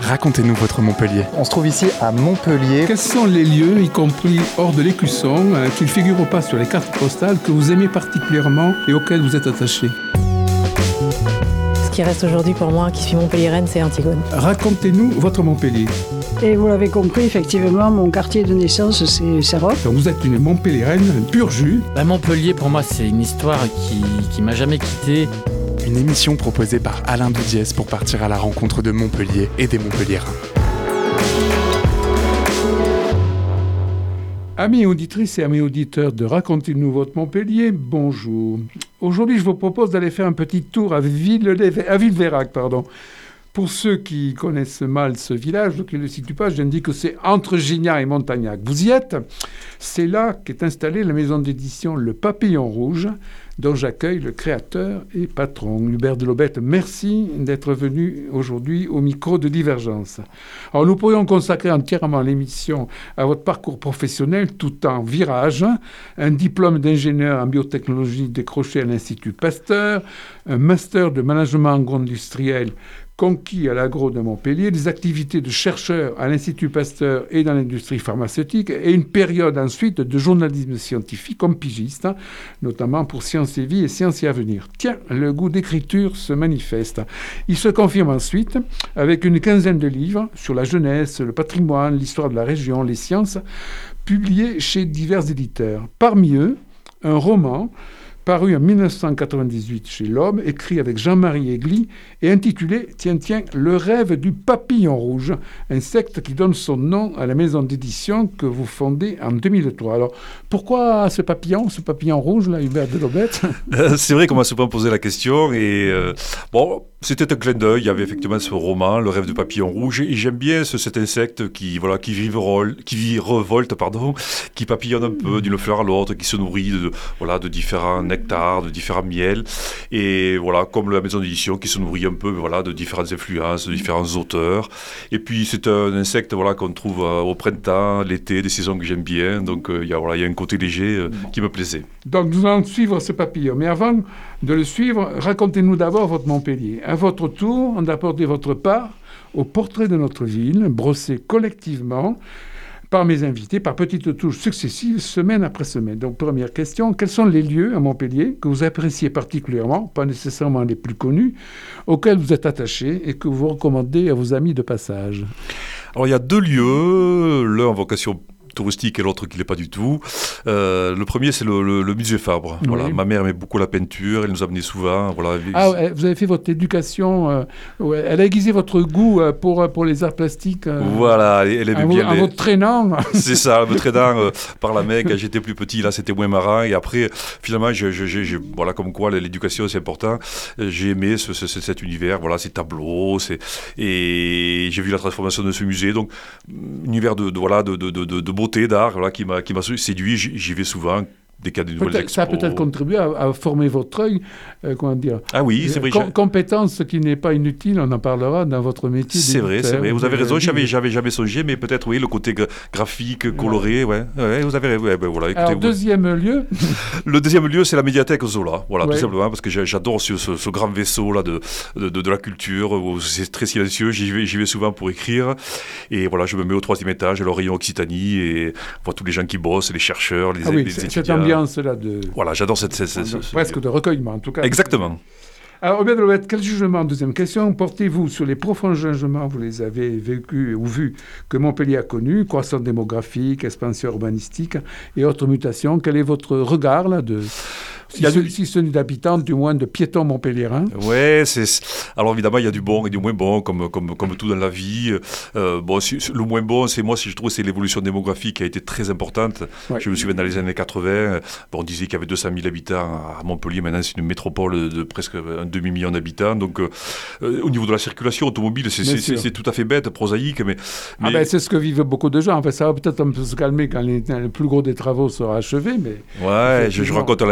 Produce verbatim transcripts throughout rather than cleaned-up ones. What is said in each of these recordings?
Racontez-nous votre Montpellier. On se trouve ici à Montpellier. Quels sont les lieux, y compris hors de l'Écusson, euh, qui ne figurent pas sur les cartes postales, que vous aimez particulièrement et auxquels vous êtes attaché? Ce qui reste aujourd'hui pour moi, qui suis montpelliéraine, c'est Antigone. Racontez-nous votre Montpellier. Et vous l'avez compris, effectivement, mon quartier de naissance, c'est Serroc. Donc vous êtes une Montpelliéraine pur jus. Bah, Montpellier, pour moi, c'est une histoire qui, qui m'a jamais quitté. Une émission proposée par Alain Doudiès pour partir à la rencontre de Montpellier et des Montpelliérains. Amis auditrices et amis auditeurs de Racontez-nous votre Montpellier, bonjour. Aujourd'hui, je vous propose d'aller faire un petit tour à, Ville, à Villeveyrac, pardon. Pour ceux qui connaissent mal ce village, qui ne le situent pas, je dis que c'est entre Gignac et Montagnac. Vous y êtes? C'est là qu'est installée la maison d'édition Le Papillon Rouge, dont j'accueille le créateur et patron, Hubert Delobette. Merci d'être venu aujourd'hui au micro de Divergence. Alors, nous pourrions consacrer entièrement l'émission à votre parcours professionnel tout en virage, un diplôme d'ingénieur en biotechnologie décroché à l'Institut Pasteur, un master de management agro-industriel conquis à l'agro de Montpellier, des activités de chercheur à l'Institut Pasteur et dans l'industrie pharmaceutique, et une période ensuite de journalisme scientifique comme pigiste, hein, notamment pour Sciences et Vie et Sciences et Avenir. Tiens, le goût d'écriture se manifeste. Il se confirme ensuite avec une quinzaine de livres sur la jeunesse, le patrimoine, l'histoire de la région, les sciences, publiés chez divers éditeurs. Parmi eux, un roman paru en dix-neuf cent quatre-vingt-dix-huit chez L'Homme, écrit avec Jean-Marie Aigli et intitulé, tiens, tiens, Le rêve du papillon rouge, insecte qui donne son nom à la maison d'édition que vous fondez en deux mille trois. Alors, pourquoi ce papillon, ce papillon rouge, là, Hubert Delobette? euh, C'est vrai qu'on m'a souvent posé la question et euh, bon, c'était un clin d'œil. Il y avait effectivement ce roman, Le rêve du papillon rouge, et j'aime bien ce, cet insecte qui, voilà, qui virevolte, qui virevolte, pardon, qui papillonne un peu d'une fleur à l'autre, qui se nourrit de, voilà, de différents nectars, de différents miels, et voilà, comme la maison d'édition qui se nourrit un peu, voilà, de différentes influences, de différents auteurs. Et puis c'est un insecte, voilà, qu'on trouve euh, au printemps, l'été, des saisons que j'aime bien. Donc euh, il y a, voilà, il y a un côté léger euh, qui me plaisait. Donc nous allons suivre ce papillon. Mais avant de le suivre, racontez-nous d'abord votre Montpellier. À votre tour, on apportez votre part au portrait de notre ville, brossé collectivement par mes invités, par petites touches successives, semaine après semaine. Donc, première question, quels sont les lieux à Montpellier que vous appréciez particulièrement, pas nécessairement les plus connus, auxquels vous êtes attachés et que vous recommandez à vos amis de passage? Alors, il y a deux lieux, l'un en vocation touristique et l'autre qui ne l'est pas du tout. Euh, le premier, c'est le, le, le musée Fabre. Oui. Voilà, ma mère aimait beaucoup la peinture, elle nous amenait souvent. Voilà. Ah, vous avez fait votre éducation, euh, ouais, elle a aiguisé votre goût euh, pour, pour les arts plastiques. Euh, voilà, elle, elle aimait en bien. En les... votre traînant. C'est ça, me traînant euh, par la main quand j'étais plus petit, là c'était moins marrant. Et après, finalement, je, je, je, je, voilà, comme quoi l'éducation c'est important. J'ai aimé ce, ce, cet univers, voilà, ces tableaux, c'est... et j'ai vu la transformation de ce musée. Donc, univers de, de, voilà, de, de, de, de beauté, d'art, voilà, qui m'a, qui m'a séduit. J'y vais souvent. Dès qu'il y a des nouvelles peut-être, ça a peut-être contribué à, à former votre œil, euh, comment dire. Ah oui, c'est vrai. Com- compétence qui n'est pas inutile, on en parlera dans votre métier. C'est vrai, c'est vrai. Vous avez raison, j'avais, j'avais jamais songé, mais peut-être oui, le côté gra- graphique, coloré, ouais. ouais, ouais vous avez, ouais, ben voilà. Écoutez, Alors vous... deuxième lieu. Le deuxième lieu, c'est la médiathèque Zola, voilà, ouais. tout simplement parce que j'adore ce, ce, ce grand vaisseau là de, de, de, de la culture, où c'est très silencieux. J'y vais, j'y vais souvent pour écrire, et voilà, je me mets au troisième étage, à l'Orient Occitanie, et on voit tous les gens qui bossent, les chercheurs, les, ah oui, les c'est, étudiants. Cette ambiance là de. Voilà, j'adore cette... cette, cette ce, ce, presque de recueillement, en tout cas. Exactement. Alors, Hubert Delobette, quel jugement, deuxième question, portez-vous sur les profonds changements, vous les avez vécus ou vus, que Montpellier a connus, croissance démographique, expansion urbanistique et autres mutations? Quel est votre regard là de... Si, ce, du... si ce n'est d'habitants, du moins de piétons montpelliérains. Ouais, c'est... Alors évidemment, il y a du bon et du moins bon, comme, comme, comme tout dans la vie. Euh, bon, le moins bon, c'est moi, si je trouve, c'est l'évolution démographique qui a été très importante. Ouais. Je me souviens, dans les années quatre-vingts, bon, on disait qu'il y avait deux cent mille habitants à Montpellier. Maintenant, c'est une métropole de presque un demi-million d'habitants. Donc, euh, au niveau de la circulation automobile, c'est, c'est, c'est, c'est tout à fait bête, prosaïque. Mais, mais... Ah ben, c'est ce que vivent beaucoup de gens. En fait, ça va peut-être un peu se calmer quand les, le plus gros des travaux sera achevé. Mais ouais, je, je raconte l'anecdote souvent.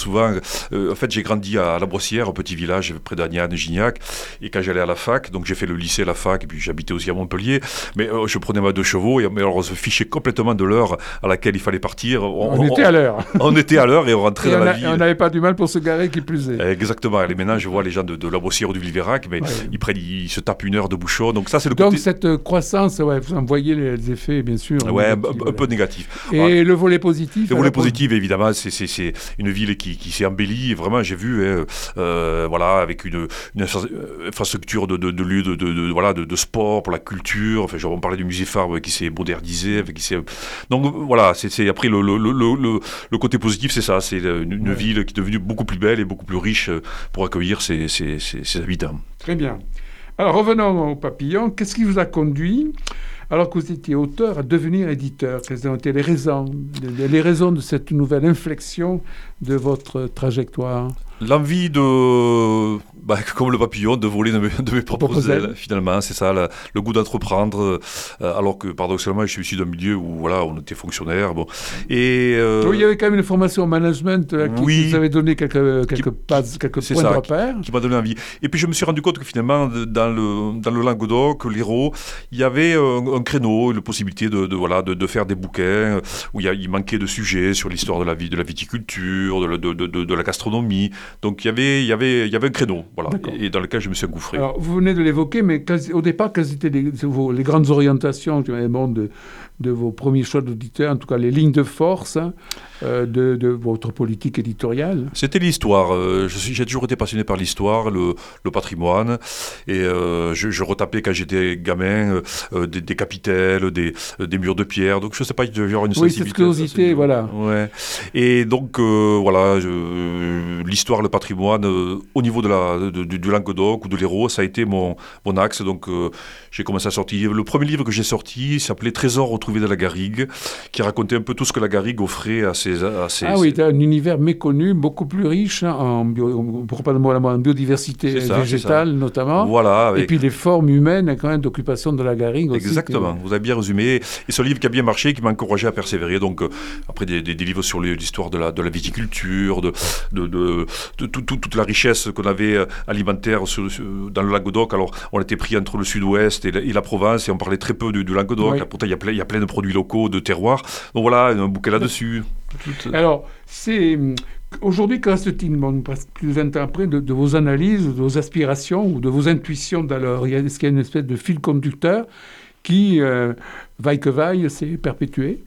souvent, euh, en fait, j'ai grandi à La Brossière, un petit village près d'Agnan, Gignac, et quand j'allais à la fac, donc j'ai fait le lycée, la fac, et puis j'habitais aussi à Montpellier, mais euh, je prenais ma deux chevaux, et mais alors on se fichait complètement de l'heure à laquelle il fallait partir. On, on était à l'heure. On était à l'heure et on rentrait et dans on la a, ville. On n'avait pas du mal pour se garer, qui plus est. Exactement. Et maintenant, je vois les gens de, de La Brossière ou du Villeverac, mais ouais. ils, prennent, ils se tapent une heure de bouchon. Donc ça, c'est le donc côté... cette croissance, ouais, vous en voyez les effets, bien sûr. Ouais, un, un peu négatif. Et ouais. le volet positif. Le volet positif, évidemment, c'est, c'est, c'est une ville qui, qui s'est embellie. Vraiment, j'ai vu, hein, euh, voilà, avec une, une infrastructure de, de, de lieux de, de, de, voilà, de, de sport, pour la culture. Enfin, genre, on parlait du musée Fabre qui s'est modernisé. Qui s'est... Donc voilà, c'est, c'est après le, le, le, le, le côté positif, c'est ça. C'est une, une ouais. ville qui est devenue beaucoup plus belle et beaucoup plus riche pour accueillir ses, ses, ses, ses habitants. Très bien. Alors revenons au Papillon. Qu'est-ce qui vous a conduit, alors que vous étiez auteur, à devenir éditeur? Quelles ont été les raisons, les raisons de cette nouvelle inflexion de votre trajectoire? L'envie de, bah, comme le papillon, de voler de mes, de mes propres ailes, finalement, c'est ça, la, le goût d'entreprendre, euh, alors que paradoxalement, je suis issu d'un milieu où voilà, on était fonctionnaire. Bon. Et, euh, oui, il y avait quand même une formation en management là, qui, oui, qui vous avait donné quelques, quelques, qui, passes, quelques points ça, de repère. Qui, qui m'a donné envie. Et puis je me suis rendu compte que finalement, dans le, dans le Languedoc, l'Hérault, il y avait un, un créneau, une possibilité de, de, voilà, de, de faire des bouquins où il, y a, il manquait de sujets sur l'histoire de la vie, de la viticulture, de, de, de, de, de la gastronomie. Donc il y avait, il y avait, il y avait un créneau, voilà, et, et dans lequel je me suis engouffré. Alors vous venez de l'évoquer, mais quasi, au départ, quelles étaient les, vos, les grandes orientations de, de vos premiers choix d'auditeurs, en tout cas les lignes de force hein, euh, de, de votre politique éditoriale? C'était l'histoire. Euh, je suis, j'ai toujours été passionné par l'histoire, le, le patrimoine, et euh, je, je retapais quand j'étais gamin euh, des, des capitelles, des, des murs de pierre. Donc je sais pas, genre une oui, cette curiosité, voilà. Ouais. Et donc euh, voilà, je, l'histoire, le patrimoine, euh, au niveau de la, de, du, du Languedoc ou de l'Hérault, ça a été mon, mon axe. Donc euh, j'ai commencé à sortir. Le premier livre que j'ai sorti s'appelait Trésors retrouvés de la Garrigue, qui racontait un peu tout ce que la Garrigue offrait à ses... À ses ah oui, un univers méconnu, beaucoup plus riche hein, en, bio, en biodiversité ça, végétale notamment. Voilà. Avec... Et puis les formes humaines quand même d'occupation de la Garrigue aussi. Exactement, que... vous avez bien résumé. Et ce livre qui a bien marché, qui m'a encouragé à persévérer. Donc euh, après des, des, des livres sur l'histoire de la, de la viticulture, de, de, de, de, de tout, tout, toute la richesse qu'on avait alimentaire sur, sur, dans le Languedoc. Alors on était pris entre le sud-ouest et la, et la Provence et on parlait très peu du, du Languedoc. Oui. Là, pourtant il y a plein, il y a plein de produits locaux, de terroirs. Donc voilà, un bouquet là-dessus. Tout... Alors, c'est... Aujourd'hui, que reste-t-il, bon, plus de vingt ans après, de, de vos analyses, de vos aspirations ou de vos intuitions d'alors? Est-ce qu'il y a une espèce de fil conducteur qui, euh, vaille que vaille, s'est perpétué?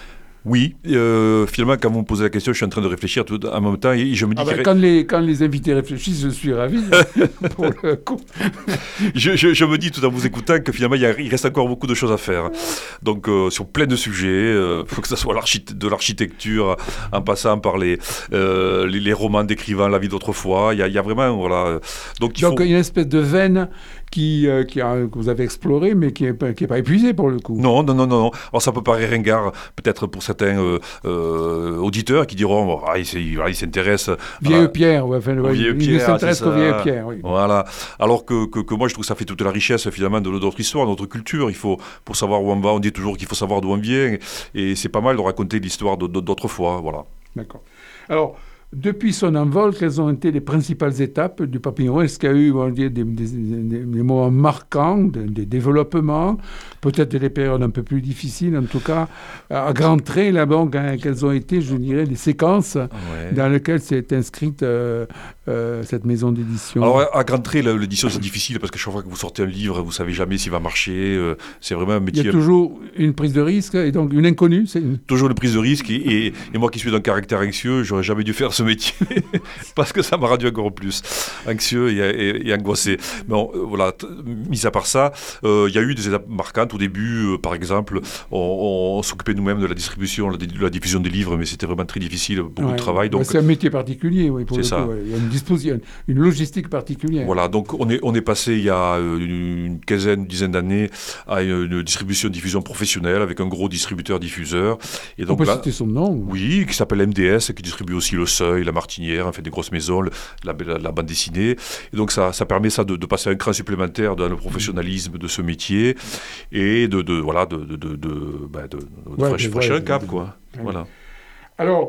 Oui, euh, finalement, quand vous me posez la question, je suis en train de réfléchir tout en même temps et je me dis... Ah ben, quand, les, quand les invités réfléchissent, je suis ravi. Pour le coup. je, je, je me dis tout en vous écoutant que finalement, il, y a, il reste encore beaucoup de choses à faire. Donc, euh, sur plein de sujets, euh, que ce soit de l'architecture, en passant par les, euh, les, les romans décrivant la vie d'autrefois, il y a, il y a vraiment... Voilà, donc, il, donc faut... il y a une espèce de veine qui, euh, qui a, que vous avez explorée, mais qui n'est pas, qui est pas épuisée pour le coup. Non, non, non, non. Alors, ça peut paraître ringard, peut-être pour certains euh, euh, auditeurs qui diront oh, ah, il, il s'intéresse vieille pierre, ouais, enfin, ouais, vieille il pierre, s'intéresse qu'aux vieilles pierres. Oui. Voilà. Alors que, que, que moi je trouve que ça fait toute la richesse finalement de notre histoire, de notre culture. Il faut pour savoir où on va, on dit toujours qu'il faut savoir d'où on vient, et c'est pas mal de raconter l'histoire d'autrefois. Voilà. D'accord. Alors. Depuis son envol, quelles ont été les principales étapes du Papillon? Est-ce qu'il y a eu bon, des, des, des, des moments marquants, des, des développements, peut-être des périodes un peu plus difficiles, en tout cas, à grands traits, là, bon, quelles ont été, je dirais, les séquences ouais. dans lesquelles s'est inscrite euh, euh, cette maison d'édition? Alors, à grands traits, l'édition, c'est difficile parce que chaque fois que vous sortez un livre, vous ne savez jamais s'il va marcher. Euh, c'est vraiment un métier... Il y a toujours une prise de risque et donc une inconnue. C'est une... Toujours une prise de risque. Et, et, et moi qui suis d'un caractère anxieux, j'aurais jamais dû faire ce métier parce que ça m'a rendu encore plus anxieux et, et, et angoissé. Mais on, euh, voilà, t- mis à part ça, il euh, y a eu des étapes marquantes. Au début, euh, par exemple, on, on s'occupait nous-mêmes de la distribution, la, de la diffusion des livres, mais c'était vraiment très difficile, beaucoup ouais, de travail. Donc, ouais, c'est un métier particulier, oui, pour c'est le ça. coup. Ouais. Il y a une disposition, une logistique particulière. Voilà, donc on est, on est passé il y a une, une quinzaine, une dizaine d'années à une, une distribution-diffusion professionnelle avec un gros distributeur-diffuseur. Et donc on peut là, citer son nom. Oui, qui s'appelle M D S, qui distribue aussi Le Seuil, La Martinière, en fait des grosses maisons, le, la, la, la bande dessinée. Et donc ça, ça permet ça de, de passer un cran supplémentaire dans le professionnalisme de ce métier et de, de voilà de de de, de, bah de, de, de ouais, franchir un cap, quoi. Ouais. Voilà. Alors.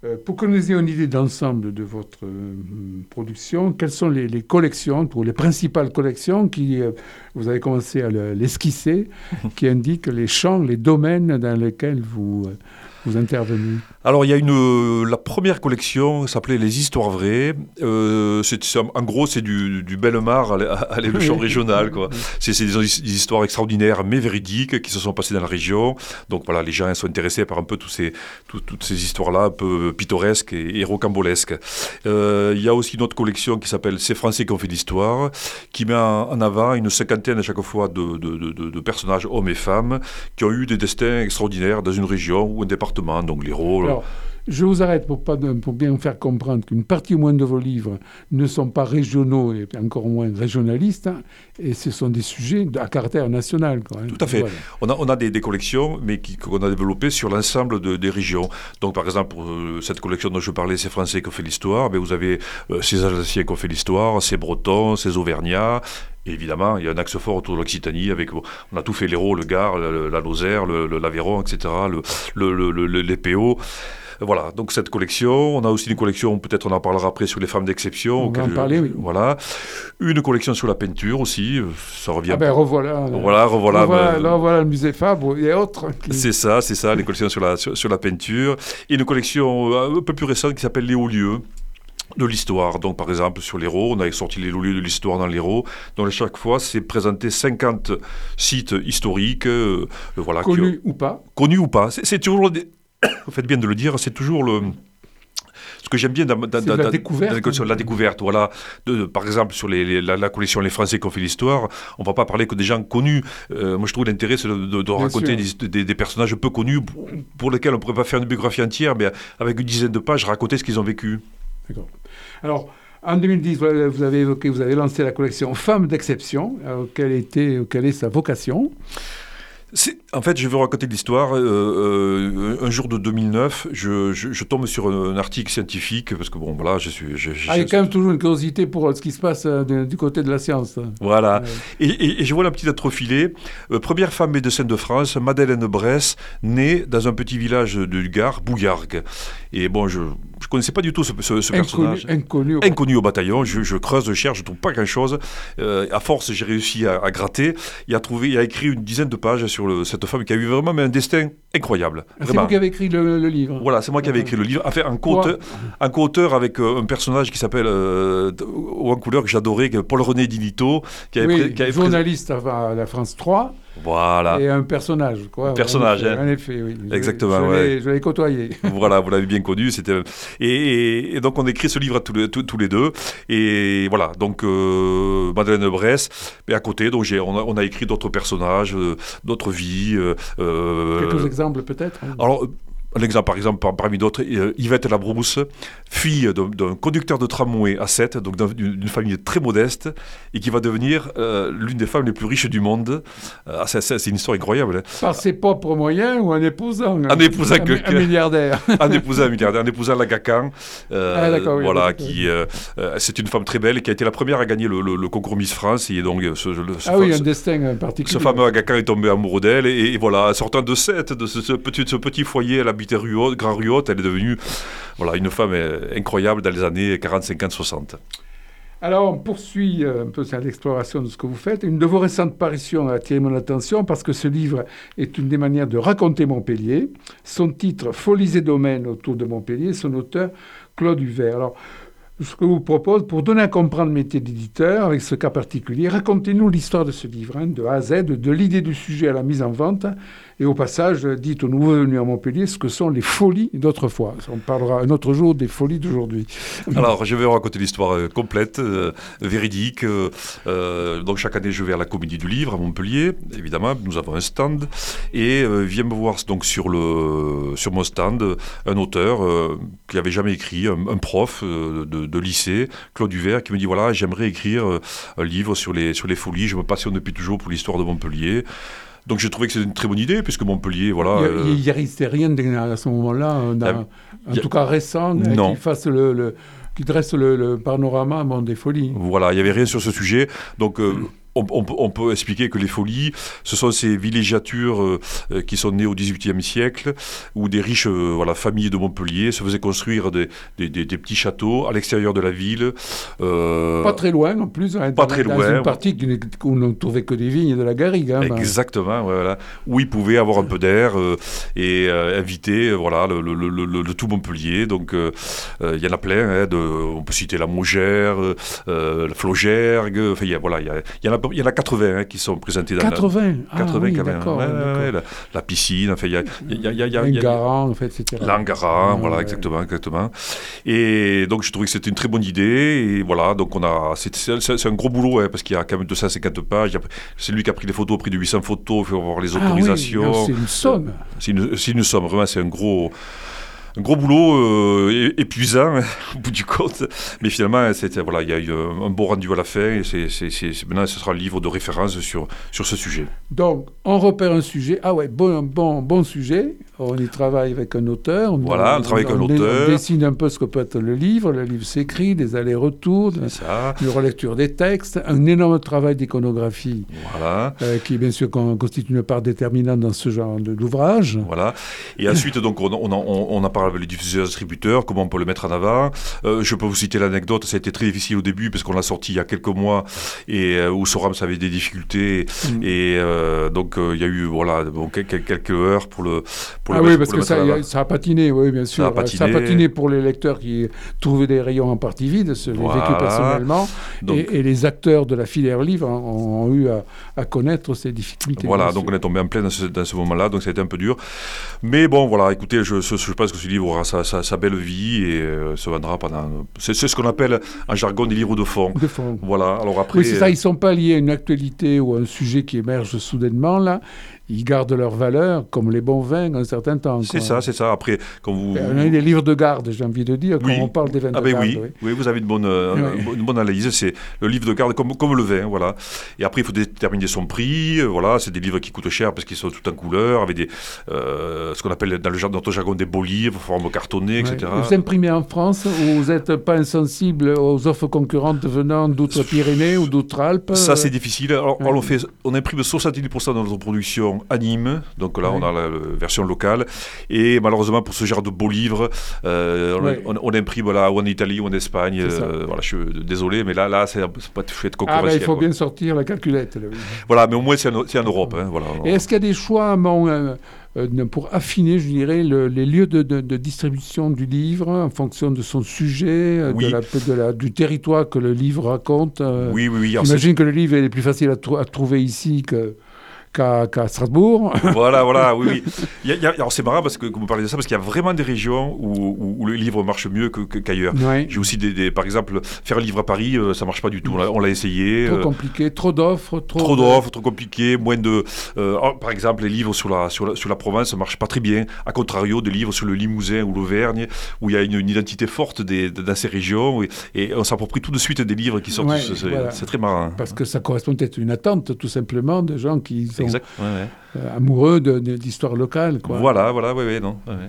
Euh, pour que nous ayons une idée d'ensemble de votre euh, production, quelles sont les, les collections, ou les principales collections qui, euh, vous avez commencé à le, l'esquisser, qui indiquent les champs, les domaines dans lesquels vous, euh, vous intervenez? Alors, il y a une, euh, la première collection s'appelait Les Histoires Vraies. Euh, c'est, c'est, en gros, c'est du, du Bellemare à, à, à l'échelle régionale, quoi. C'est, c'est des, des histoires extraordinaires, mais véridiques, qui se sont passées dans la région. Donc, voilà, les gens sont intéressés par un peu tous ces, tout, toutes ces histoires-là, un peu pittoresques et, et rocambolesques. Euh, il y a aussi une autre collection qui s'appelle C'est Français qui ont fait l'histoire, qui met en, en avant une cinquantaine à chaque fois de, de, de, de, de personnages, hommes et femmes, qui ont eu des destins extraordinaires dans une région ou un département, donc l'Hérault. Alors, je vous arrête pour, pas de, pour bien vous faire comprendre qu'une partie au moins de vos livres ne sont pas régionaux et encore moins régionalistes, hein, et ce sont des sujets à caractère national. Quoi, hein. Tout à fait. Voilà. On a, on a des, des collections, mais qui, qu'on a développées sur l'ensemble de, des régions. Donc, par exemple, pour euh, cette collection dont je parlais, C'est Français qui ont fait l'histoire, mais vous avez euh, ces Alsaciens qui ont fait l'histoire, ces Bretons, ces Auvergnats. Et évidemment, il y a un axe fort autour de l'Occitanie, avec, on a tout fait, l'Hérault, le Gard, le, la Lozère, le, le, l'Aveyron, et cetera, le, le, le, le, les P O. Voilà, donc cette collection. On a aussi une collection, peut-être on en parlera après, sur les femmes d'exception. On va en parler, oui. Voilà. Une collection sur la peinture aussi, ça revient. Ah ben revoilà. Voilà, revoilà. Revoilà, ben, là, revoilà le musée Fabre et autres. Qui... C'est ça, c'est ça, les collections sur la, sur, sur la peinture. Et une collection un peu plus récente qui s'appelle Les Hauts Lieux de l'histoire. Donc, par exemple, sur l'Hérault, on a sorti les hauts lieux de l'histoire dans l'Hérault. Donc, à chaque fois, c'est présenté cinquante sites historiques. Euh, voilà, connus ont... ou pas. Connus ou pas. C'est, c'est toujours... Des... Vous faites bien de le dire, c'est toujours le... Ce que j'aime bien dans, dans, c'est dans, la, découverte, dans la, la découverte, voilà. De, de, par exemple, sur les, les, la, la collection Les Français qui ont fait l'histoire, on ne va pas parler que des gens connus. Euh, moi, je trouve l'intérêt, c'est de, de, de raconter des, des, des personnages peu connus pour, pour lesquels on ne pourrait pas faire une biographie entière, mais avec une dizaine de pages, raconter ce qu'ils ont vécu. D'accord. Alors, en deux mille dix, vous avez évoqué, vous avez lancé la collection Femmes d'exception. Alors, quelle était, quelle est sa vocation ? C'est, en fait, je veux raconter l'histoire. Euh, euh, un jour de deux mille neuf, je, je, je tombe sur un, un article scientifique, parce que bon, voilà, je suis... Je, je, ah, il y a quand même toujours une curiosité pour ce qui se passe euh, de, du côté de la science. Voilà. Ouais. Et, et, et je vois la petite lettre filée. Euh, première femme médecin de France, Madeleine Bresse, née dans un petit village du Gard, Bouillargues. Et bon, je... Je ne connaissais pas du tout ce, ce, ce inconnu, personnage. Inconnu au, inconnu au bataillon. Je, je creuse, je cherche, je ne trouve pas grand-chose. Euh, à force, j'ai réussi à, à gratter et à, trouver, et à écrire une dizaine de pages sur le, cette femme qui a eu vraiment mais un destin incroyable. Ah, c'est vous qui avez écrit le, le livre. Voilà, c'est moi qui avais écrit le livre. Enfin, un co-auteur, un co-auteur avec euh, un personnage qui s'appelle, euh, en couleur que j'adorais, Paul-René Dinito. Qui avait oui, pré- qui avait journaliste pré- à la France trois. Voilà. Et un personnage, quoi. Un personnage, en effet, hein. En effet, oui. Exactement, je, je, ouais. l'ai, je l'ai côtoyé. Voilà, vous l'avez bien connu. C'était... Et, et, et donc, on écrit ce livre à tous les, tous, tous les deux. Et voilà, donc, euh, Madeleine Bresse. Mais à côté, donc, j'ai, on, a, on a écrit d'autres personnages, euh, d'autres vies. Euh, Quelques exemples, peut-être. Alors, un exemple, par exemple, par, parmi d'autres, euh, Yvette Labrousse, fille d'un, d'un conducteur de tramway à Sète, donc d'une, d'une famille très modeste, et qui va devenir euh, l'une des femmes les plus riches du monde. Euh, c'est, c'est, c'est une histoire incroyable. Hein. Par ses propres moyens ou en épousant En épousant un, quelqu'un. Un milliardaire. En épousant un milliardaire, en épousant la Gacan. Euh, ah, d'accord, oui, voilà, d'accord. qui, euh, euh, c'est une femme très belle, qui a été la première à gagner le, le, le concours Miss France. Et donc, ce, le, ce ah fa- oui, un ce, destin particulier. Ce fameux Agacan est tombé amoureux d'elle. Et, et voilà, sortant de Sète, de ce, ce, petit, ce petit foyer, elle habitait rue Haute, Grand Rue Haute, elle est devenue voilà, une femme incroyable dans les années quarante, cinquante, soixante. Alors, on poursuit un peu l'exploration de ce que vous faites. Une de vos récentes parutions a attiré mon attention parce que ce livre est une des manières de raconter Montpellier. Son titre, Folies et domaines autour de Montpellier, son auteur, Claude Huvert. Alors, ce que je vous propose, pour donner à comprendre le métier d'éditeur, avec ce cas particulier, racontez-nous l'histoire de ce livre, hein, de A à Z, de l'idée du sujet à la mise en vente, et au passage, dites aux nouveaux venus à Montpellier ce que sont les folies d'autrefois. On parlera un autre jour des folies d'aujourd'hui. Alors, je vais vous raconter l'histoire euh, complète, euh, véridique. Euh, euh, donc, chaque année, je vais à la Comédie du Livre à Montpellier, évidemment. Nous avons un stand. Et euh, vient me voir donc, sur, le, sur mon stand un auteur euh, qui n'avait jamais écrit, un, un prof euh, de, de lycée, Claude Huvert, qui me dit, voilà, j'aimerais écrire euh, un livre sur les, sur les folies. Je me passionne depuis toujours pour l'histoire de Montpellier. Donc j'ai trouvé que c'était une très bonne idée, puisque Montpellier, voilà... Il n'y euh... a rien à ce moment-là, dans, a... en tout cas récent, non. qui fasse le... le... qui dresse le, le panorama bon, des folies. Voilà, il n'y avait rien sur ce sujet. Donc, euh, on, on, on peut expliquer que les folies, ce sont ces villégiatures euh, qui sont nées au dix-huitième siècle, où des riches euh, voilà, familles de Montpellier se faisaient construire des, des, des, des petits châteaux à l'extérieur de la ville. Euh, pas très loin en plus, hein, pas dans, très dans loin, une partie où on ne trouvait que des vignes et de la garrigue. Hein, exactement, ben. Voilà, où ils pouvaient avoir un peu d'air euh, et euh, inviter euh, voilà, le, le, le, le, le tout Montpellier. Donc il euh, euh, y en a plein, hein, de, on peut citer la Maugère, euh, la Flaugergue, enfin, y a, voilà, il y, y, y en a quatre-vingts hein, qui sont présentés dans quatre-vingts la... quatre-vingts, ah, oui, quand même. d'accord, Ouais, d'accord. Ouais, la, la piscine, enfin, il y a... Y a, y a, y a L'Angaran, en fait, et cetera. L'Angaran, ah, voilà, ouais. exactement, exactement. Et donc, je trouvais que c'était une très bonne idée. Et voilà, donc on a... C'est, c'est, c'est un gros boulot, hein, parce qu'il y a quand même deux cent cinquante pages. C'est lui qui a pris les photos, a pris de huit cents photos, il faut avoir les autorisations. Ah, oui, non, c'est une somme. C'est une, c'est une somme, vraiment, c'est un gros... Un gros boulot euh, épuisant, hein, au bout du compte. Mais finalement, c'était, voilà, il y a eu un bon rendu à la fin. Et c'est, c'est, c'est, maintenant, ce sera un livre de référence sur, sur ce sujet. Donc, on repère un sujet. Ah ouais, bon, bon, bon sujet. On y travaille avec un auteur. On, voilà, on, on travaille avec on, un auteur. On dessine un peu ce que peut être le livre. Le livre s'écrit, des allers-retours, une relecture des textes, un énorme travail d'iconographie. Voilà. Euh, qui, bien sûr, constitue une part déterminante dans ce genre de, d'ouvrage. Voilà. Et ensuite, donc, on, on, on, on a parlé avec les diffuseurs distributeurs, comment on peut le mettre en avant. Euh, je peux vous citer l'anecdote, ça a été très difficile au début parce qu'on l'a sorti il y a quelques mois et euh, où Sorams avait des difficultés mmh. et euh, donc euh, il y a eu voilà, bon, quelques, quelques heures pour le pour Ah le oui, mettre, parce pour que ça, a, ça a patiné, oui, bien sûr. Ça a patiné, ça a patiné pour les lecteurs qui trouvaient des rayons en partie vides, je l'ai voilà. vécu personnellement, donc, et, et les acteurs de la filière livre ont, ont eu à, à connaître ces difficultés. Voilà, donc on est tombé en plein dans ce, dans ce moment-là, donc ça a été un peu dur. Mais bon, voilà, écoutez, je, je, je pense que ce livre aura Sa, sa, sa belle vie et euh, se vendra pendant... C'est, c'est ce qu'on appelle en jargon des livres de fond. De fond. Voilà, alors après... Oui, c'est ça, ils ne sont pas liés à une actualité ou à un sujet qui émerge soudainement, là. Ils gardent leur valeur, comme les bons vins, un certain temps. C'est quoi. ça, c'est ça. Après, quand vous... On a des livres de garde, j'ai envie de dire, oui. quand on parle des vins ah de ben garde. Oui. Oui. oui, vous avez une bonne, euh, oui. une bonne analyse. C'est le livre de garde comme, comme le vin, voilà. Et après, il faut déterminer son prix. Euh, voilà, c'est des livres qui coûtent cher parce qu'ils sont tout en couleur, avec des, euh, ce qu'on appelle dans le, notre jargon des beaux livres, forme cartonnée, et cetera. Oui. Vous imprimez en France ou vous n'êtes pas insensible aux offres concurrentes venant d'Outre-Pyrénées ou d'Outre-Alpes? Ça, c'est difficile. Alors, oui. on, fait, on imprime soixante-dix pour cent de notre production à Nîmes. Donc là, oui. on a la, la version locale. Et malheureusement, pour ce genre de beaux livres, euh, oui. on, on imprime là, ou en Italie ou en Espagne. Euh, voilà, je suis désolé, mais là, là c'est, c'est pas tout fait concurrentiel. Ah ben, il faut quoi. bien sortir la calculette. Là, oui. Voilà, mais au moins, c'est en, c'est en Europe. Hein, voilà. Et est-ce qu'il y a des choix bon, euh, euh, pour affiner, je dirais, le, les lieux de, de, de distribution du livre en fonction de son sujet, oui. de la, de la, du territoire que le livre raconte euh, Oui, oui, oui. J'imagine c'est... que le livre est plus facile à, tr- à trouver ici que... Qu'à, qu'à Strasbourg. Voilà, voilà, oui, oui. Il y a, il y a, alors c'est marrant parce que, que vous parlez de ça, parce qu'il y a vraiment des régions où, où, où le livre marche mieux que, que, qu'ailleurs. Oui. J'ai aussi des, des, par exemple, faire un livre à Paris, euh, ça marche pas du tout. On l'a, on l'a essayé. Trop euh, compliqué, trop d'offres, trop. Trop d'offres, trop compliqué, moins de. Euh, alors, par exemple, les livres sur la sur la sur la Provence, ça marche pas très bien. A contrario, des livres sur le Limousin ou l'Auvergne, où il y a une, une identité forte des, de, dans ces régions, et, et on s'approprie tout de suite des livres qui sortent. Ouais, c'est, voilà. c'est très marrant. Parce que ça correspond peut-être à une attente, tout simplement, de gens qui sont. Exact. Ouais, ouais. Euh, amoureux de, de, d'histoire locale. Quoi. Voilà, voilà, oui, oui, non. Ouais, ouais.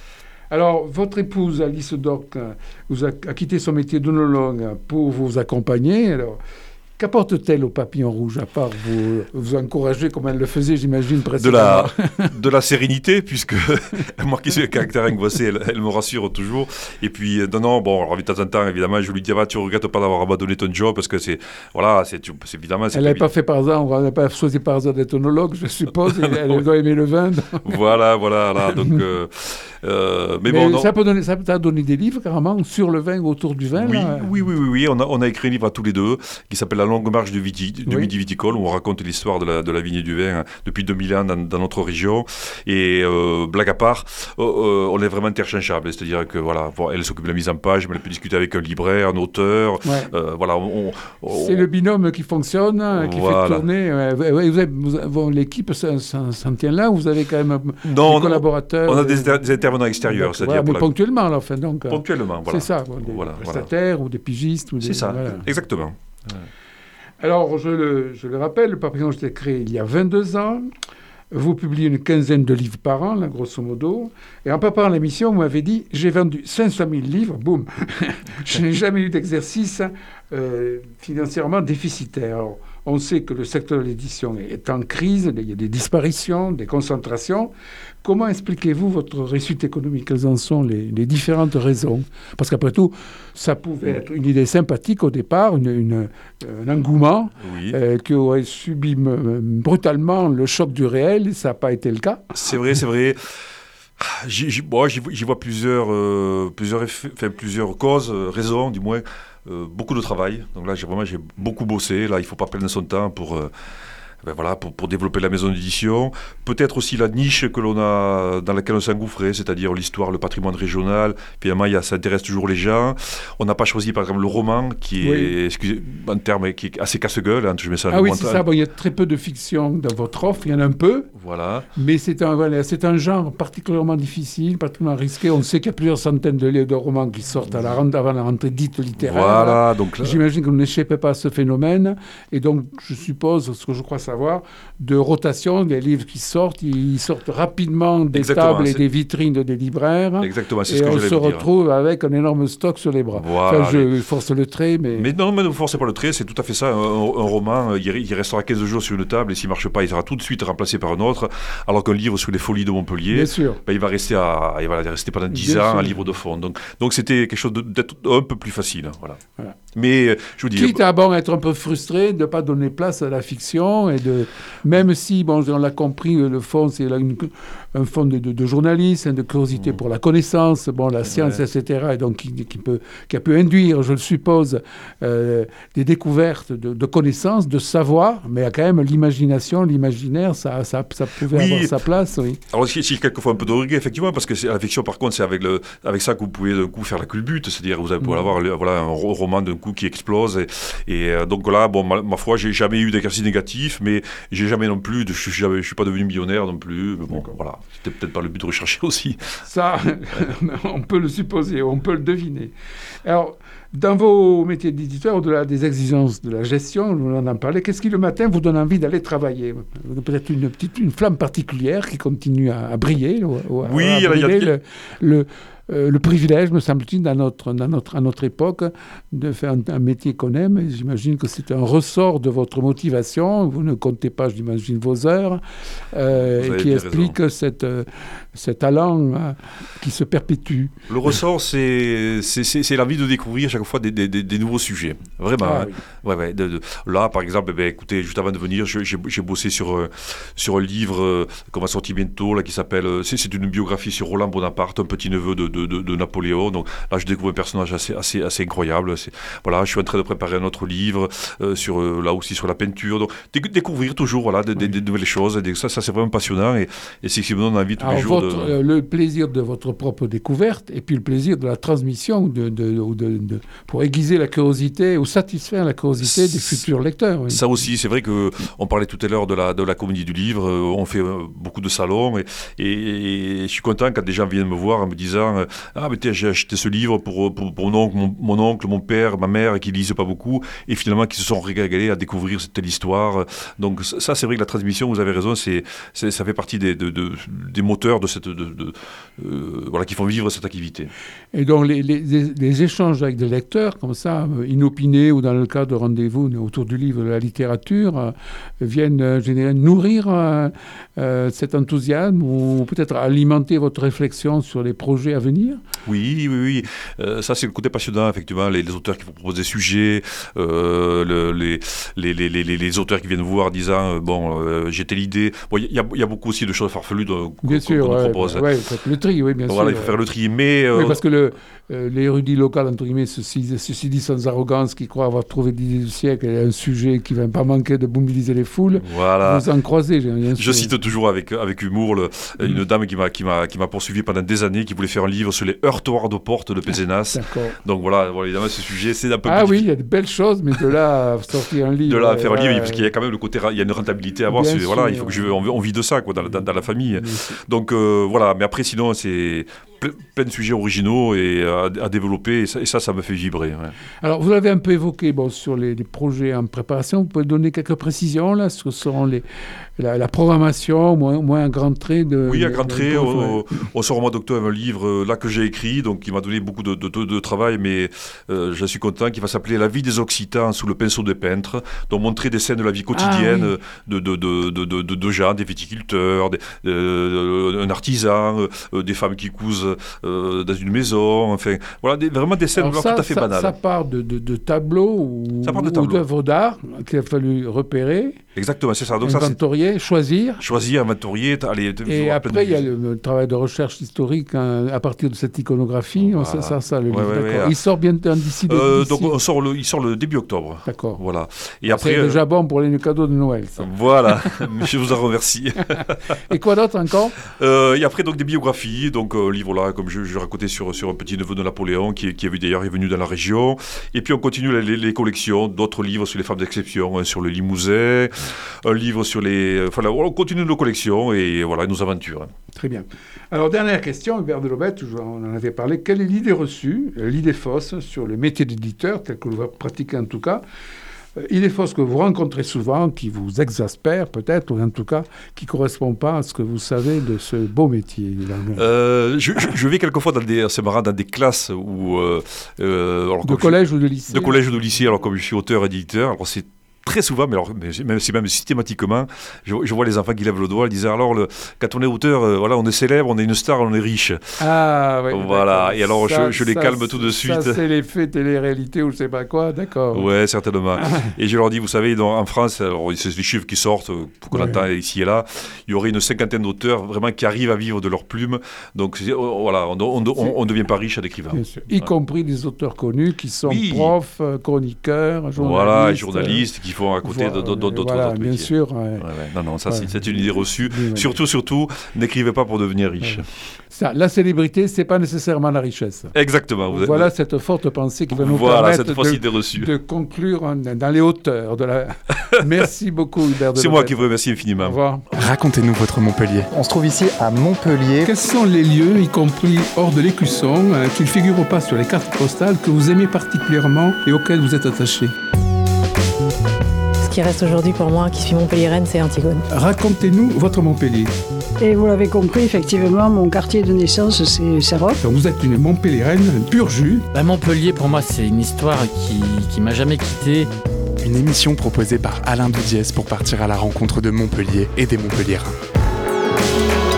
Alors, votre épouse, Alice Doc, vous a, a quitté son métier d'œnologue pour vous accompagner. Alors, qu'apporte-t-elle au Papillon Rouge, à part vous, vous encourager, comme elle le faisait, j'imagine, précédemment? De la, de la sérénité, puisque moi qui suis un caractère angoissé, elle, elle me rassure toujours. Et puis, non, non, bon, alors, de temps en temps, évidemment, je lui dis, ah, tu ne regrettes pas d'avoir abandonné ton job, parce que c'est, voilà, c'est, c'est évidemment... C'est elle n'avait pas fait par hasard, on n'a pas choisi par hasard d'être œnologue, je suppose, elle, elle doit aimer le vin. Donc... Voilà, voilà, là, donc... Euh, euh, mais, mais bon, ça, peut donner, ça t'a donné des livres, carrément, sur le vin, autour du vin, oui, là. Oui, oui, oui, oui, on a, on a écrit un livre à tous les deux, qui s'appelle La longue marche du, viti, du oui. Midi Viticole, où on raconte l'histoire de la, de la vigne et du vin hein, depuis deux mille ans dans, dans notre région. Et euh, blague à part, euh, euh, on est vraiment interchangeables, c'est-à-dire que voilà, bon, elle s'occupe de la mise en page, mais elle peut discuter avec un libraire, un auteur. Ouais. Euh, voilà, on, on, c'est on... le binôme qui fonctionne, qui voilà. fait tourner. Ouais, vous avez, vous avez, bon, l'équipe s'en, s'en tient là, vous avez quand même non, des collaborateurs. On a des, des intervenants extérieurs, c'est-à-dire voilà, mais la... ponctuellement, alors, enfin, donc. Ponctuellement, voilà. C'est ça, bon, des voilà, prestataires voilà. ou des pigistes ou des. C'est ça, voilà. exactement. Ouais. Alors, je le, je le rappelle, le Papillon a été créé il y a vingt-deux ans. Vous publiez une quinzaine de livres par an, là, grosso modo. Et en préparant l'émission, vous m'avez dit, j'ai vendu cinq cent mille livres, boum. Je n'ai jamais eu d'exercice euh, financièrement déficitaire. Alors, On sait que le secteur de l'édition est en crise, il y a des disparitions, des concentrations. Comment expliquez-vous votre réussite économique? Quelles en sont les, les différentes raisons? Parce qu'après tout, ça pouvait être une idée sympathique au départ, une, une, un engouement Oui. euh, qui aurait subi m- brutalement le choc du réel, et ça n'a pas été le cas. C'est vrai, c'est vrai. J'y, j'y, bon, j'y, j'y vois plusieurs, euh, plusieurs, effets, enfin, plusieurs causes, euh, raisons du moins. Euh, beaucoup de travail. Donc là, j'ai vraiment j'ai beaucoup bossé. Là, il ne faut pas perdre son temps pour... Euh, Ben voilà, pour, pour développer la maison d'édition. Peut-être aussi la niche que l'on a, dans laquelle on s'est engouffré, c'est-à-dire l'histoire, le patrimoine régional. Finalement, il y a, ça intéresse toujours les gens. On n'a pas choisi, par exemple, le roman, qui est, oui. excusez, en termes, qui est assez casse-gueule. Hein, je mets ça ah oui, c'est ça. Bon, il y a très peu de fiction dans votre offre. Il y en a un peu. Voilà. Mais c'est un, voilà, c'est un genre particulièrement difficile, particulièrement risqué. On sait qu'il y a plusieurs centaines de, de romans qui sortent à la, avant la rentrée dite littéraire. Voilà. Donc là... J'imagine que vous n'échappez pas à ce phénomène. Et donc, je suppose, ce que je crois savoir, de rotation, des livres qui sortent, ils sortent rapidement des Exactement, tables et c'est... des vitrines des libraires. Exactement, c'est et ce que on j'allais se vous dire. retrouve avec un énorme stock sur les bras. Voilà, enfin, je mais... force le trait, mais... Mais non, mais ne forcez pas le trait, c'est tout à fait ça. Un, un roman, il, il restera quinze jours sur une table, et s'il ne marche pas, il sera tout de suite remplacé par un autre, alors qu'un livre sur les folies de Montpellier, Bien sûr. Ben, il, va rester à, il va rester pendant dix Bien ans sûr. un livre de fond. Donc, donc c'était quelque chose de, d'être un peu plus facile. Voilà. Voilà. Mais je vous dis... Quitte à bon, être un peu frustré de ne pas donner place à la fiction, et de, même si, bon, on l'a compris, le fond, c'est là une, un fond de, de, de journalisme, de curiosité mmh. pour la connaissance, bon, la science, ouais. et cetera, et donc qui, qui, peut, qui a pu induire, je le suppose, euh, des découvertes de, de connaissances, de savoir, mais il y a quand même l'imagination, l'imaginaire, ça, ça, ça pouvait oui. avoir sa place, oui. Alors, si, si quelquefois un peu de regret, effectivement, parce que c'est, la fiction, par contre, c'est avec, le, avec ça que vous pouvez d'un coup faire la culbute, c'est-à-dire vous allez pouvoir mmh. avoir le, voilà, un roman d'un coup qui explose, et, et euh, donc là, bon, ma, ma foi, j'ai jamais eu d'exercice négatif, mais j'ai jamais non plus, de, je ne suis pas devenu millionnaire non plus, mais bon, D'accord. voilà, c'était peut-être pas le but de rechercher aussi. Ça, on peut le supposer, on peut le deviner. Alors, dans vos métiers d'éditeur, au-delà des exigences de la gestion, on en a parlé, qu'est-ce qui le matin vous donne envie d'aller travailler? Peut-être une petite une flamme particulière qui continue à, à briller, ou, ou oui, à, à briller, il y a... le, le Euh, le privilège, me semble-t-il, dans notre, dans notre, à notre époque, de faire un, un métier qu'on aime. Et j'imagine que c'est un ressort de votre motivation. Vous ne comptez pas, j'imagine, vos heures, euh, et qui explique cette, euh, cet talent euh, qui se perpétue. Le ressort, c'est, c'est, c'est, c'est l'envie de découvrir chaque fois des, des, des, des nouveaux sujets. Vraiment. Ah, hein. oui. ouais, ouais, de, de, là, par exemple, eh bien, écoutez, juste avant de venir, je, j'ai, j'ai bossé sur, euh, sur un livre euh, qu'on va sortir bientôt, là, qui s'appelle... Euh, c'est, c'est une biographie sur Roland Bonaparte, un petit-neveu de... de De, de, de Napoléon. Donc là, je découvre un personnage assez, assez, assez incroyable. C'est, voilà, je suis en train de préparer un autre livre, euh, sur, euh, là aussi sur la peinture. Donc dé- découvrir toujours voilà, des, oui. des, des nouvelles choses. Des, ça, ça, c'est vraiment passionnant, et, et c'est ce qui me donne envie tous Alors, les jours. Votre, de... euh, le plaisir de votre propre découverte, et puis le plaisir de la transmission, de, de, de, de, de, pour aiguiser la curiosité ou satisfaire la curiosité des futurs lecteurs. Oui. Ça aussi, c'est vrai qu'on parlait tout à l'heure de la, de la comédie du livre. On fait beaucoup de salons, et, et, et je suis content quand des gens viennent me voir en me disant... Ah, mais tiens, j'ai acheté ce livre pour, pour, pour mon, oncle, mon, mon oncle, mon père, ma mère, qui ne lisent pas beaucoup, et finalement qui se sont régalés à découvrir cette telle histoire. Donc ça, c'est vrai que la transmission, vous avez raison, c'est, c'est, ça fait partie des, de, de, des moteurs de cette, de, de, euh, voilà, qui font vivre cette activité. Et donc les, les, les échanges avec des lecteurs, comme ça, inopinés, ou dans le cadre de rendez-vous autour du livre de la littérature, euh, viennent euh, générer, nourrir euh, euh, cet enthousiasme, ou peut-être alimenter votre réflexion sur les projets à venir? Oui, oui, oui. Euh, ça, c'est le côté passionnant, effectivement. Les, les auteurs qui vous proposent des sujets, euh, le, les, les, les, les, les auteurs qui viennent vous voir disant, euh, bon, euh, j'ai telle idée. Bon, il y, y a beaucoup aussi de choses farfelues de, bien qu'on, sûr, qu'on ouais, nous propose. Oui, il faut faire le tri, oui, bien voilà, sûr. il faut faire le tri. Mais, euh, oui, parce que le, euh, l'érudit local, entre guillemets, ceci, ceci dit sans arrogance, qui croit avoir trouvé l'idée du siècle, et un sujet qui ne va pas manquer de mobiliser les foules, voilà. Vous en croisez. Bien Je cite toujours avec, avec humour le, mmh. une dame qui m'a, qui, m'a, qui m'a poursuivi pendant des années, qui voulait faire un livre sur les heurtoirs de porte de Pézenas. D'accord. Donc voilà, voilà, évidemment, ce sujet, c'est un peu Ah plus oui, il y a de belles choses, mais de là à sortir un livre... De là à faire euh, un livre, parce qu'il y a quand même le côté... Il y a une rentabilité à avoir. Bien C'est, sûr, voilà, il faut que je, on, on vit de ça, quoi, dans, dans, dans la famille. Bien Donc euh, voilà, mais après, sinon, c'est... ple- plein de sujets originaux et à, à développer, et ça, et ça, ça me fait vibrer. Ouais. Alors, vous l'avez un peu évoqué bon, sur les, les projets en préparation. Vous pouvez donner quelques précisions là, sur ce seront les, la, la programmation, au moins, au moins un grand trait de. Oui, un de, grand de, trait. de, On, on sort au mois d'octobre un livre euh, là que j'ai écrit, donc qui m'a donné beaucoup de, de, de, de travail, mais euh, je suis content, qui va s'appeler La vie des Occitans sous le pinceau des peintres, donc montrer des scènes de la vie quotidienne Ah, oui. de, de, de, de, de, de, de gens, des viticulteurs, des, euh, un artisan, euh, des femmes qui cousent euh, dans une maison, enfin, voilà, des, vraiment des scènes ça, tout à fait ça, banales. Ça part de, de, de tableaux ou, Ça part de ou tableaux. d'œuvres d'art qu'il a fallu repérer, Exactement, c'est ça. Donc ça, c'est inventorier, choisir. choisir, inventorier, aller. Et après, il y a le, le travail de recherche historique hein, à partir de cette iconographie. Voilà. Ça, ça, ça, le Ouais, livre, ouais, d'accord. ouais. Il sort bien d'ici. Euh, d'ici. donc on sort le, il sort le début octobre. D'accord. Voilà. Et C'est après. déjà bon pour les cadeaux de Noël. Ça. Voilà, je vous en remercie. Et quoi d'autre encore? euh, Et après, donc, des biographies, donc euh, livre là, comme je, je racontais sur, sur un petit neveu de Napoléon qui, qui est d'ailleurs est venu dans la région. Et puis on continue les, les collections, d'autres livres sur les femmes d'exception, hein, sur le Limousin, un livre sur les. Enfin, là, on continue nos collections et voilà, nos aventures. Très bien. Alors, dernière question, Hubert Delobette, on en avait parlé. Quelle est l'idée reçue, l'idée fausse sur le métier d'éditeur, tel que vous pratiquez en tout cas? Il est fausse que vous rencontrez souvent, qui vous exaspère peut-être, ou en tout cas qui ne correspond pas à ce que vous savez de ce beau métier. Euh, je, je, je vais quelquefois dans des, c'est marrant, dans des classes où, euh, euh, alors, de collège je, ou de lycée. De collège ou de lycée, alors comme je suis auteur-éditeur, alors c'est très souvent, mais alors, même, c'est même systématiquement, je, je vois les enfants qui lèvent le doigt, ils disent alors, le, quand on est auteur, euh, voilà, on est célèbre, on est une star, on est riche. Ah, oui. Voilà, et alors ça, je, je les ça, calme tout de suite. Ça, c'est l'effet télé-réalité ou je sais pas quoi, d'accord. Ouais, certainement. Et je leur dis, vous savez, dans, en France, alors, c'est les chiffres qui sortent, pour qu'on ouais. entend ici et là, il y aurait une cinquantaine d'auteurs vraiment qui arrivent à vivre de leur plume. Donc oh, voilà, on ne devient pas riche à l'écrivain. Y voilà. compris des auteurs connus qui sont oui. profs, chroniqueurs, journalistes. Voilà, journalistes qui font à côté voilà. de d'autres voilà, bien métiers. sûr. Ouais. Ouais, ouais. Non, non, ça ouais. c'est une idée reçue. Oui, ouais. Surtout, surtout, n'écrivez pas pour devenir riche. Ouais. Ça, la célébrité, c'est pas nécessairement la richesse. Exactement. Vous voilà êtes... cette forte pensée qui va nous voilà, permettre cette fausse de, idée reçue. de conclure en, dans les hauteurs de la. Merci beaucoup, Hubert. C'est moi qui vous remercie infiniment. Au revoir. Racontez-nous votre Montpellier. On se trouve ici à Montpellier. Quels sont les lieux, y compris hors de l'Écusson, euh, qui ne figurent pas sur les cartes postales, que vous aimez particulièrement et auxquels vous êtes attaché? Ce qui reste aujourd'hui pour moi, qui suis montpelliéraine, c'est Antigone. Racontez-nous votre Montpellier. Et vous l'avez compris, effectivement, mon quartier de naissance, c'est Sarroc. Donc vous êtes une Montpelliéraine pur jus. Bah, Montpellier, pour moi, c'est une histoire qui, qui m'a jamais quitté. Une émission proposée par Alain Doudiès pour partir à la rencontre de Montpellier et des Montpelliérains.